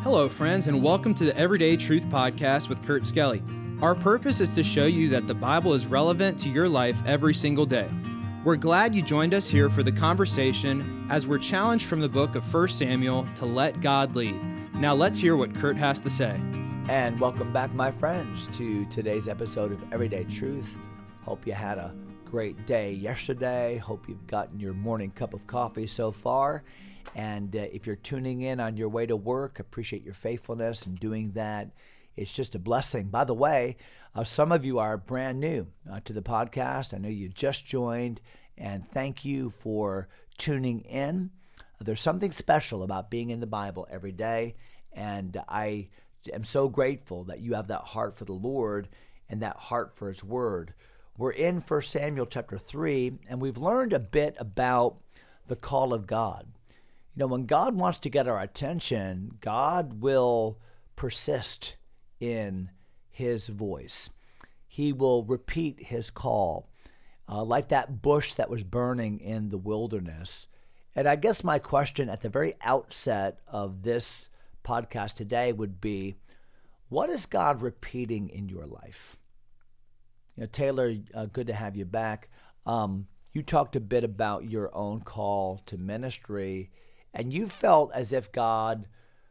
Hello, friends, and welcome to the Everyday Truth Podcast with Kurt Skelly. Our purpose is to show you that the Bible is relevant to your life every single day. We're glad you joined us here for the conversation as we're challenged from the book of 1 Samuel to let God lead. Now let's hear what Kurt has to say. And welcome back, my friends, to today's episode of Everyday Truth. Hope you had a great day yesterday. Hope you've gotten your morning cup of coffee so far. And if you're tuning in on your way to work, appreciate your faithfulness in doing that. It's just a blessing. By the way, some of you are brand new to the podcast. I know you just joined, and thank you for tuning in. There's something special about being in the Bible every day, and I am so grateful that you have that heart for the Lord and that heart for His Word. We're in 1 Samuel chapter 3, and we've learned a bit about the call of God. You know, when God wants to get our attention, God will persist in His voice. He will repeat His call, like that bush that was burning in the wilderness. And I guess my question at the very outset of this podcast today would be, what is God repeating in your life? You know, Taylor, good to have you back. You talked a bit about your own call to ministry, and you felt as if God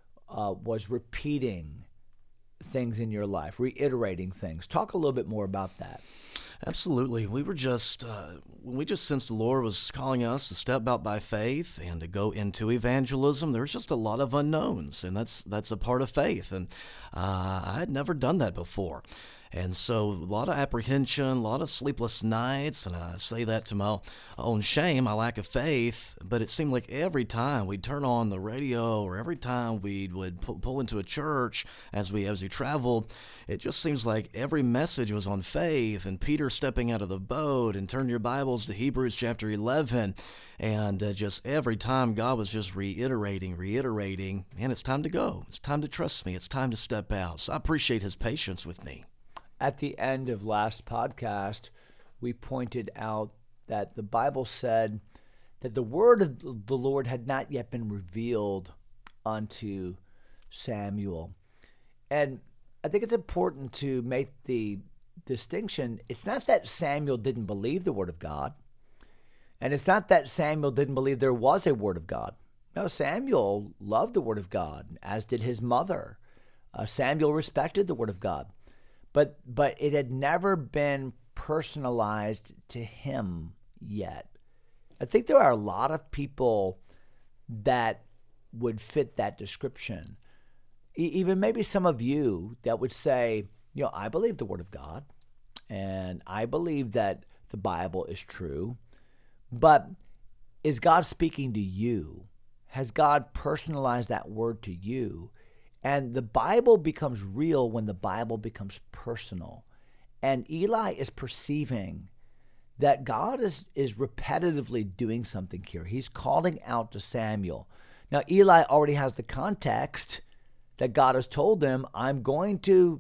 was repeating things in your life, reiterating things. Talk a little bit more about that. Absolutely. We were just, when we just sensed the Lord was calling us to step out by faith and to go into evangelism, there's just a lot of unknowns, and that's a part of faith. And I had never done that before. And so a lot of apprehension, a lot of sleepless nights, and I say that to my own shame, my lack of faith, but it seemed like every time we'd turn on the radio or every time we would pull into a church as we traveled, it just seems like every message was on faith and Peter stepping out of the boat and turn your Bibles to Hebrews chapter 11, and just every time God was just reiterating, and it's time to go. It's time to trust me. It's time to step out. So I appreciate His patience with me. At the end of last podcast, we pointed out that the Bible said that the word of the Lord had not yet been revealed unto Samuel. And I think it's important to make the distinction. It's not that Samuel didn't believe the word of God, and it's not that Samuel didn't believe there was a word of God. No, Samuel loved the word of God, as did his mother. Samuel respected the word of God. But it had never been personalized to him yet. I think there are a lot of people that would fit that description. Even maybe some of you that would say, you know, I believe the Word of God, and I believe that the Bible is true, but is God speaking to you? Has God personalized that word to you? And the Bible becomes real when the Bible becomes personal. And Eli is perceiving that God is repetitively doing something here. He's calling out to Samuel. Now, Eli already has the context that God has told him, I'm going to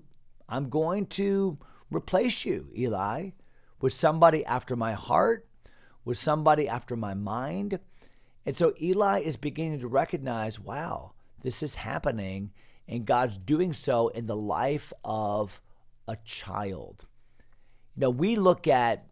replace you, Eli, with somebody after my heart, with somebody after my mind. And so Eli is beginning to recognize, wow, this is happening. And God's doing so in the life of a child. You know, we look at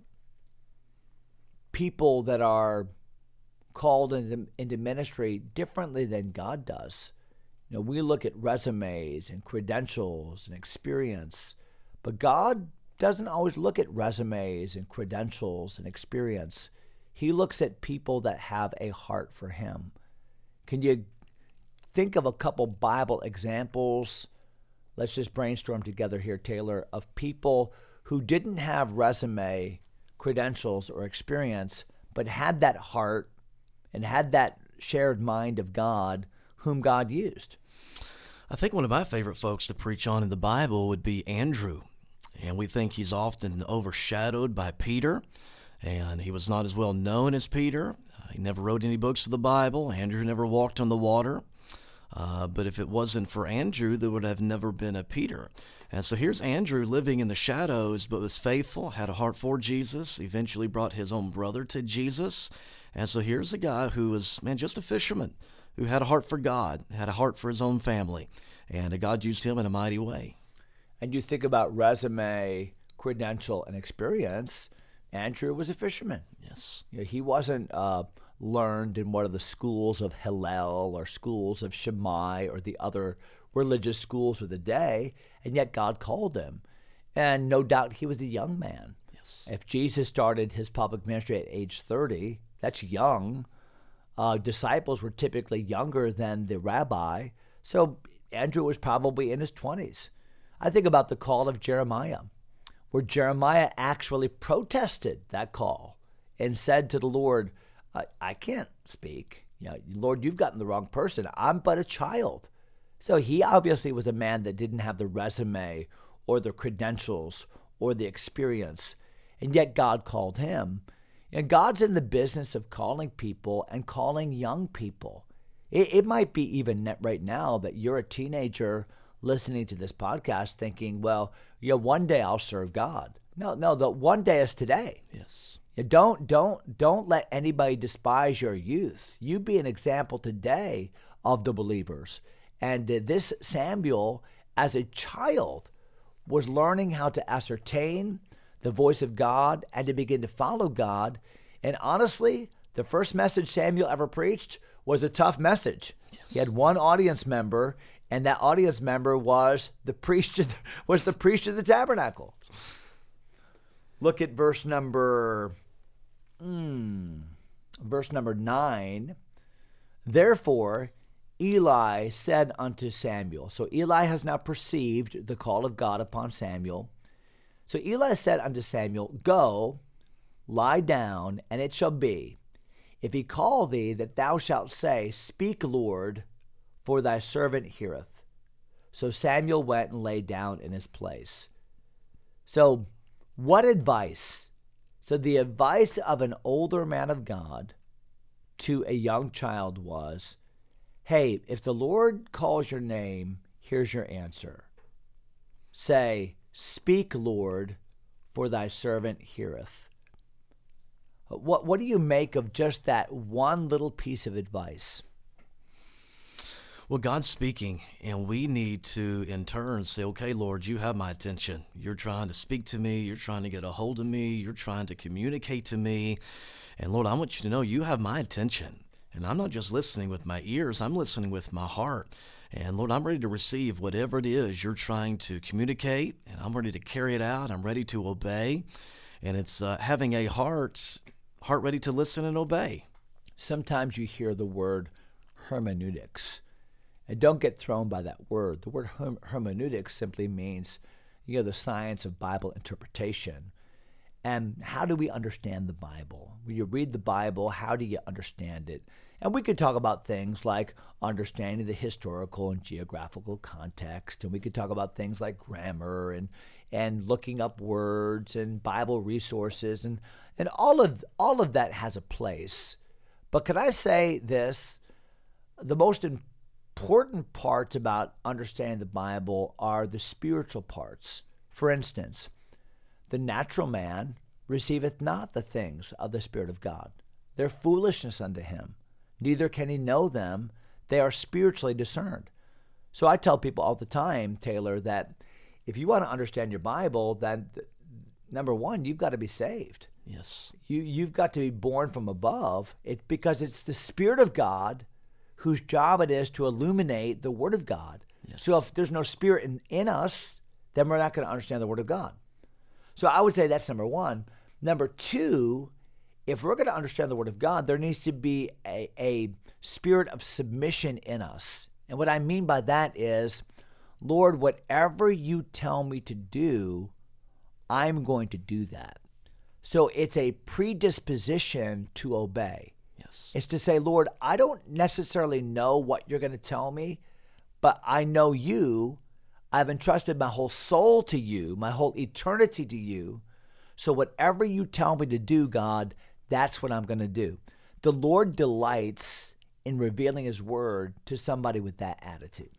people that are called into ministry differently than God does. You know, we look at resumes and credentials and experience, but God doesn't always look at resumes and credentials and experience. He looks at people that have a heart for Him. Can you think of a couple Bible examples? Let's just brainstorm together here, Taylor, of people who didn't have resume, credentials, or experience, but had that heart and had that shared mind of God, whom God used. I think one of my favorite folks to preach on in the Bible would be Andrew. And we think he's often overshadowed by Peter, and he was not as well known as Peter. He never wrote any books of the Bible. Andrew never walked on the water. But if it wasn't for Andrew, there would have never been a Peter. And so here's Andrew living in the shadows, but was faithful, had a heart for Jesus, eventually brought his own brother to Jesus. And so here's a guy who was, just a fisherman, who had a heart for God, had a heart for his own family, and God used him in a mighty way. And you think about resume, credential, and experience, Andrew was a fisherman. Yes. He wasn't learned in one of the schools of Hillel or schools of Shammai or the other religious schools of the day, and yet God called him. And no doubt he was a young man. Yes. If Jesus started his public ministry at age 30, that's young. Disciples were typically younger than the rabbi, so Andrew was probably in his 20s. I think about the call of Jeremiah, where Jeremiah actually protested that call and said to the Lord, I can't speak. Lord, you've gotten the wrong person. I'm but a child. So he obviously was a man that didn't have the resume or the credentials or the experience, and yet God called him. And God's in the business of calling people and calling young people. It might be even right now that you're a teenager listening to this podcast thinking, well, one day I'll serve God. No, the one day is today. Yes. Don't let anybody despise your youth. You be an example today of the believers. And this Samuel, as a child, was learning how to ascertain the voice of God and to begin to follow God. And honestly, the first message Samuel ever preached was a tough message. Yes. He had one audience member, and that audience member was the priest of the tabernacle. Look at verse number 9. Therefore, Eli said unto Samuel. So Eli has now perceived the call of God upon Samuel. So Eli said unto Samuel, Go, lie down, and it shall be, if he call thee, that thou shalt say, Speak, Lord, for thy servant heareth. So Samuel went and lay down in his place. So what advice? So the advice of an older man of God to a young child was, hey, if the Lord calls your name, here's your answer. Say, Speak, Lord, for thy servant heareth. What do you make of just that one little piece of advice? Well, God's speaking, and we need to, in turn, say, okay, Lord, you have my attention. You're trying to speak to me. You're trying to get a hold of me. You're trying to communicate to me. And Lord, I want you to know you have my attention. And I'm not just listening with my ears. I'm listening with my heart. And Lord, I'm ready to receive whatever it is you're trying to communicate, and I'm ready to carry it out. I'm ready to obey. And it's having a heart ready to listen and obey. Sometimes you hear the word hermeneutics. And don't get thrown by that word. The word hermeneutics simply means, the science of Bible interpretation. And how do we understand the Bible? When you read the Bible, how do you understand it? And we could talk about things like understanding the historical and geographical context. And we could talk about things like grammar and looking up words and Bible resources. And all of that has a place. But could I say this? The most important parts about understanding the Bible are the spiritual parts. For instance, the natural man receiveth not the things of the Spirit of God. They're foolishness unto him. Neither can he know them. They are spiritually discerned. So I tell people all the time, Taylor, that if you want to understand your Bible, then number one, you've got to be saved. Yes. You've got to be born from above, because it's the Spirit of God whose job it is to illuminate the Word of God. Yes. So if there's no Spirit in us, then we're not going to understand the Word of God. So I would say that's number one. Number two, if we're going to understand the Word of God, there needs to be a spirit of submission in us. And what I mean by that is, Lord, whatever you tell me to do, I'm going to do that. So it's a predisposition to obey. Yes. It's to say, Lord, I don't necessarily know what you're going to tell me, but I know you. I've entrusted my whole soul to you, my whole eternity to you. So whatever you tell me to do, God, that's what I'm going to do. The Lord delights in revealing his word to somebody with that attitude.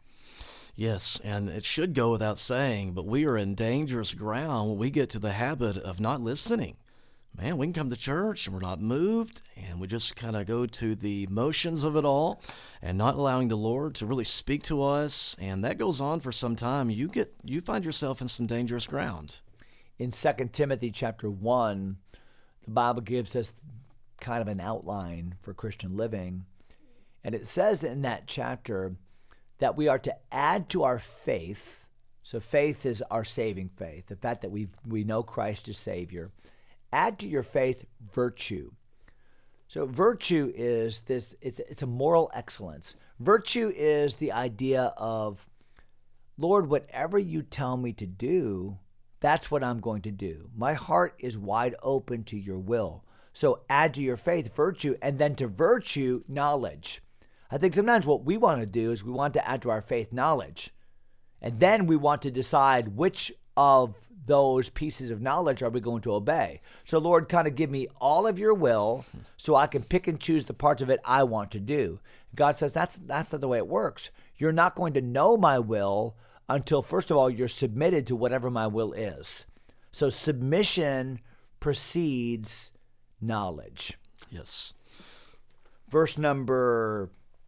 Yes, and it should go without saying, but we are in dangerous ground when we get to the habit of not listening. man, we can come to church and we're not moved, and we just kind of go to the motions of it all and not allowing the Lord to really speak to us, and that goes on for some time. You find yourself in some dangerous ground. In 2 Timothy chapter 1, the Bible gives us kind of an outline for Christian living, and it says in that chapter that we are to add to our faith. So faith is our saving faith, the fact that we know Christ as Savior. Add to your faith virtue. So virtue is this, it's a moral excellence. Virtue is the idea of, Lord, whatever you tell me to do, that's what I'm going to do. My heart is wide open to your will. So add to your faith virtue, and then to virtue, knowledge. I think sometimes what we want to do is we want to add to our faith knowledge. And then we want to decide which of those pieces of knowledge are we going to obey. So Lord, kind of give me all of your will so I can pick and choose the parts of it I want to do. God says that's not the way it works. You're not going to know my will until, first of all, you're submitted to whatever my will is. So submission precedes knowledge. Yes. Verse number...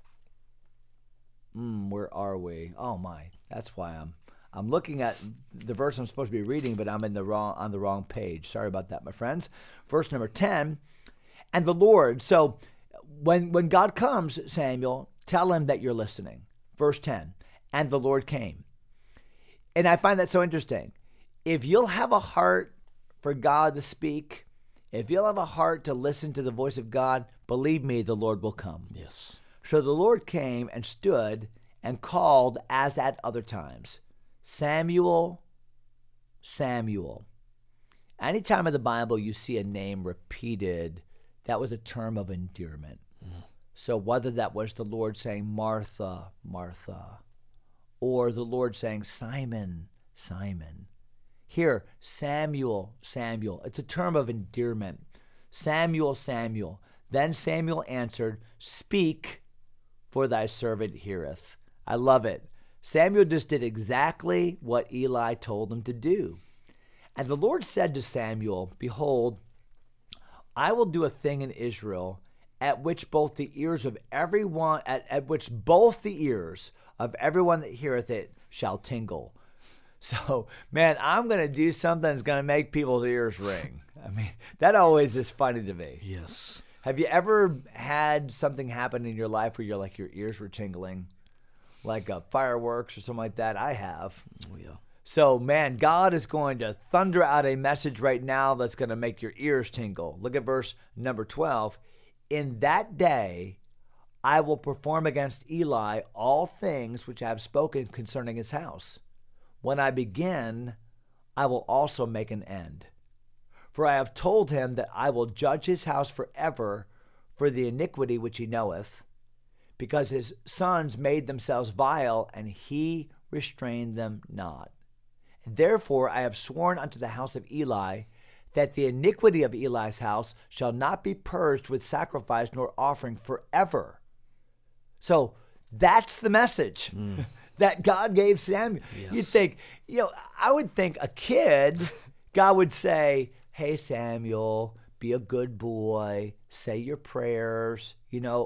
where are we? Oh my, that's why I'm looking at the verse I'm supposed to be reading, but I'm on the wrong page. Sorry about that, my friends. Verse number 10, and the Lord. So when God comes, Samuel, tell him that you're listening. Verse 10, and the Lord came. And I find that so interesting. If you'll have a heart for God to speak, if you'll have a heart to listen to the voice of God, believe me, the Lord will come. Yes. So the Lord came and stood and called as at other times, Samuel, Samuel. Anytime in the Bible you see a name repeated, that was a term of endearment. So whether that was the Lord saying, Martha, Martha, or the Lord saying, Simon, Simon. Here, Samuel, Samuel. It's a term of endearment. Samuel, Samuel. Then Samuel answered, Speak, for thy servant heareth. I love it. Samuel just did exactly what Eli told him to do. And the Lord said to Samuel, Behold, I will do a thing in Israel at which both the ears of everyone that heareth it shall tingle. So, man, I'm going to do something that's going to make people's ears ring. I mean, that always is funny to me. Yes. Have you ever had something happen in your life where your ears were tingling? Like fireworks or something like that? I have. Oh, yeah. So, man, God is going to thunder out a message right now that's going to make your ears tingle. Look at verse number 12. In that day, I will perform against Eli all things which I have spoken concerning his house. When I begin, I will also make an end. For I have told him that I will judge his house forever for the iniquity which he knoweth, because his sons made themselves vile, and he restrained them not. Therefore I have sworn unto the house of Eli that the iniquity of Eli's house shall not be purged with sacrifice nor offering forever. So that's the message that God gave Samuel. Yes. You'd think, I would think a kid, God would say, hey, Samuel, be a good boy, say your prayers,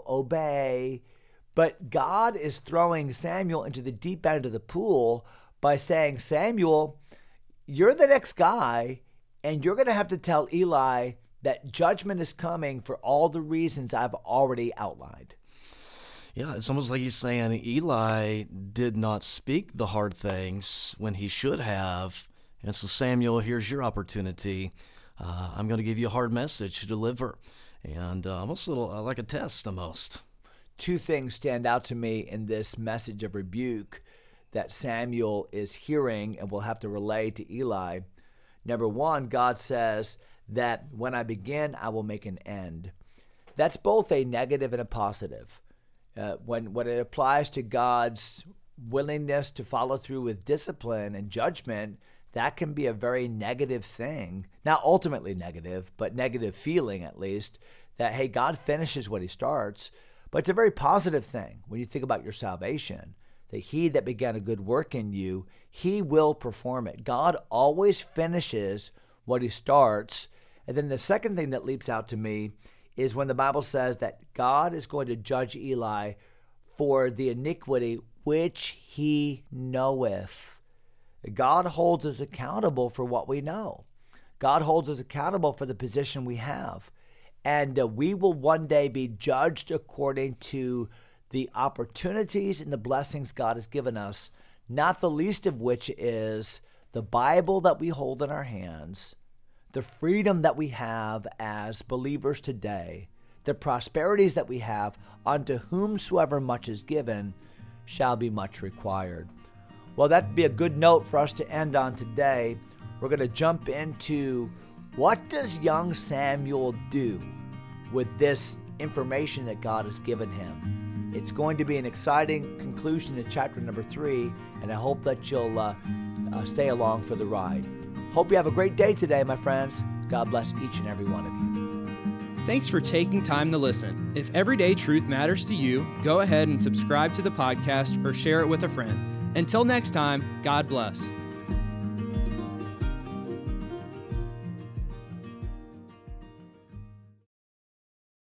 obey. But God is throwing Samuel into the deep end of the pool by saying, Samuel, you're the next guy, and you're going to have to tell Eli that judgment is coming for all the reasons I've already outlined. Yeah, it's almost like he's saying Eli did not speak the hard things when he should have. And so, Samuel, here's your opportunity. I'm going to give you a hard message to deliver. And almost a little like a test, almost. Two things stand out to me in this message of rebuke that Samuel is hearing and will have to relay to Eli. Number one, God says that when I begin, I will make an end. That's both a negative and a positive. When it applies to God's willingness to follow through with discipline and judgment, that can be a very negative thing. Not ultimately negative, but negative feeling at least, that, hey, God finishes what he starts. But it's a very positive thing when you think about your salvation, that he that began a good work in you, he will perform it. God always finishes what he starts. And then the second thing that leaps out to me is when the Bible says that God is going to judge Eli for the iniquity which he knoweth. God holds us accountable for what we know. God holds us accountable for the position we have. And we will one day be judged according to the opportunities and the blessings God has given us, not the least of which is the Bible that we hold in our hands, the freedom that we have as believers today, the prosperities that we have. Unto whomsoever much is given shall be much required. Well, that'd be a good note for us to end on today. We're going to jump into what does young Samuel do with this information that God has given him. It's going to be an exciting conclusion to chapter number 3, and I hope that you'll stay along for the ride. Hope you have a great day today, my friends. God bless each and every one of you. Thanks for taking time to listen. If Everyday Truth matters to you, go ahead and subscribe to the podcast or share it with a friend. Until next time, God bless.